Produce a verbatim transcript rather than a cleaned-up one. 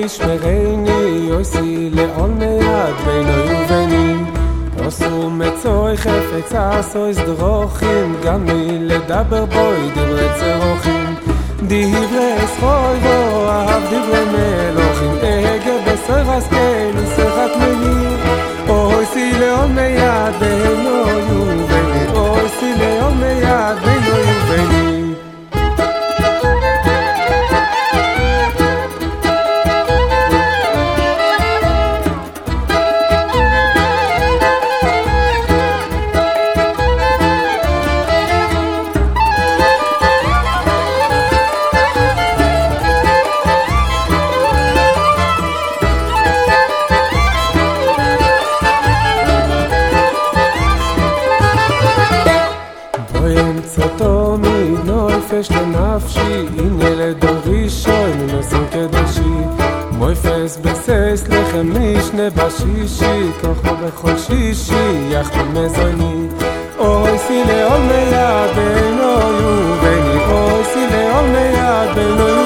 ישמרני, יויסי לעול מיד בינו וביני. עשו מצוי חפץ עשוי סדרוכים, גם מי לדבר בוי דברי צרוכים. דברי סחוי בו אהב דברי מלוכים, אגר בסוי רסקנו שחת מני. אוי סי לעול מיד בינו וביני, אוי סי לעול מיד בינו וביני. צאתו מנויפש לנפשי, הנה לדורישו, הנה נושאים קדשי. מויפס בסס לחם משנה בשישי, כוחו בכל שישי, יחתו מזוני. אוי סי לעול מיד בינו וביני, אוי סי לעול מיד בינו